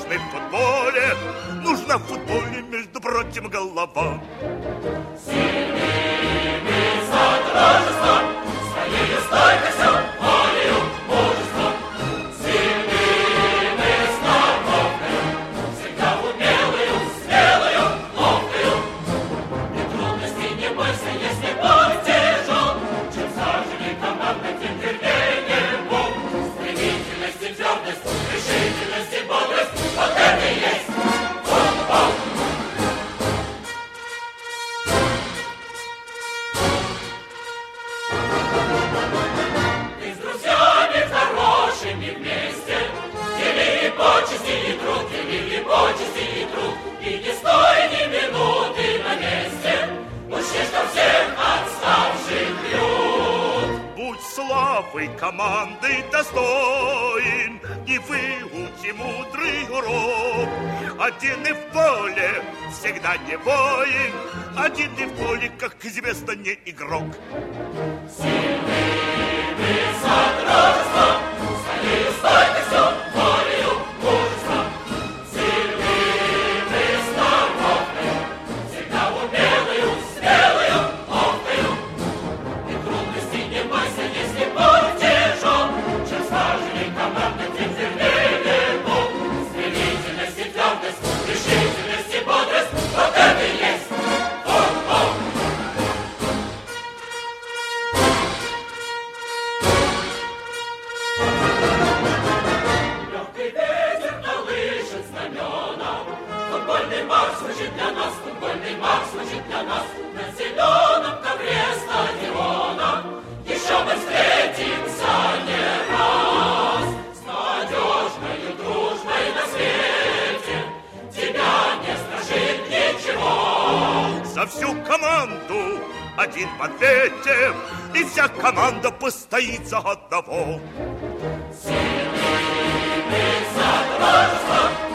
мы в футболе. Нужна в футболе, между прочим, голова. Сильны мы содружеством, своей стойкостью, волею, мужеством. Сильны мы с нормовкой, всегда умелою, смелою, ловкою. И трудностей не бойся, если путь тяжел. Чем сложнее команда, тем терпение Бог. Стремительность и твердость, решительность и бодрость, вот это и есть футбол. И с друзьями хорошими вместе делили почести и труд, делили почести и труд. И не стой ни минуты на месте, учти, что всех отставших бьют. Будь славы команды достоин, и выучи мудрый урок. Один и в поле всегда не воин, один и в поле, как известно, не игрок. Сильны мы содружеством, своей стойкостью, волею, мужеством. Сильны мы с нормовкой, всегда умелою, смелою, ловкою. И трудностей не бойся, если путь тяжел. Чем сложнее команда, тем терпение Бог. Стремительность и твердость, решительность и бодрость, вот это и есть футбол. Легкий ветер колышет знамена. Футбольный марш звучит для нас, футбольный марш звучит для нас. На зеленом ковре стадиона еще мы встретимся не раз. С надежною дружбой на свете тебя не страшит ничего. За всю команду один в ответе, и вся команда постоит за одного. Сильны мы содружеством,